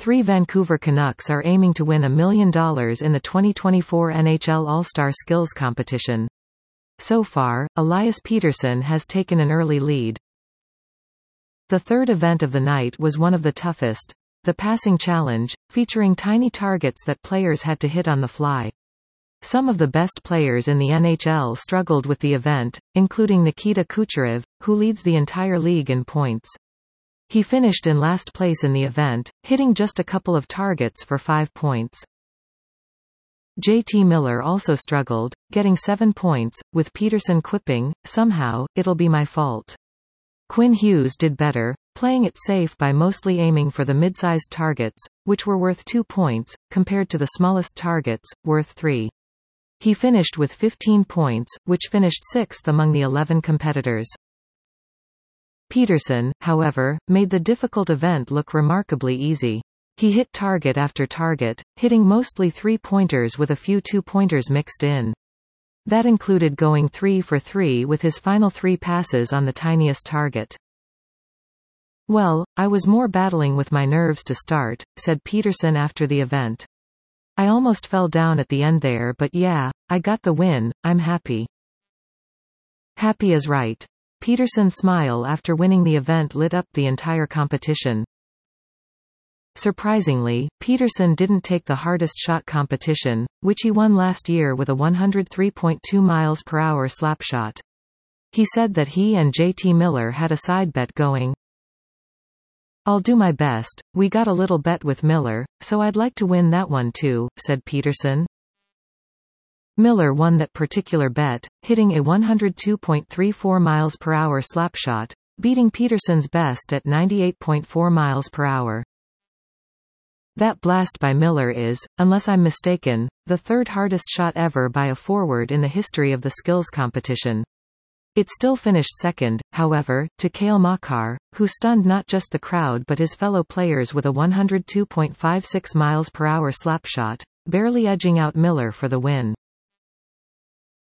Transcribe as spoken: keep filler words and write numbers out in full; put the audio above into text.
Three Vancouver Canucks are aiming to win a million dollars in the twenty twenty-four N H L All-Star Skills Competition. So far, Elias Pettersson has taken an early lead. The third event of the night was one of the toughest, the passing challenge, featuring tiny targets that players had to hit on the fly. Some of the best players in the N H L struggled with the event, including Nikita Kucherov, who leads the entire league in points. He finished in last place in the event, hitting just a couple of targets for five points. J T Miller also struggled, getting seven points, with Pettersson quipping, "Somehow, it'll be my fault." Quinn Hughes did better, playing it safe by mostly aiming for the mid-sized targets, which were worth two points, compared to the smallest targets, worth three. He finished with fifteen points, which finished sixth among the eleven competitors. Pettersson, however, made the difficult event look remarkably easy. He hit target after target, hitting mostly three-pointers with a few two-pointers mixed in. That included going three for three with his final three passes on the tiniest target. "Well, I was more battling with my nerves to start," said Pettersson after the event. "I almost fell down at the end there, but yeah, I got the win, I'm happy." Happy is right. Pettersson's smile after winning the event lit up the entire competition. Surprisingly, Pettersson didn't take the hardest shot competition, which he won last year with a one hundred three point two miles per hour slapshot. He said that he and J T Miller had a side bet going. "I'll do my best, we got a little bet with Miller, so I'd like to win that one too," said Pettersson. Miller won that particular bet, hitting a one hundred two point three four miles per hour slapshot, beating Pettersson's best at ninety-eight point four miles per hour. That blast by Miller is, unless I'm mistaken, the third hardest shot ever by a forward in the history of the skills competition. It still finished second, however, to Cale Makar, who stunned not just the crowd but his fellow players with a one hundred two point five six miles per hour slapshot, barely edging out Miller for the win.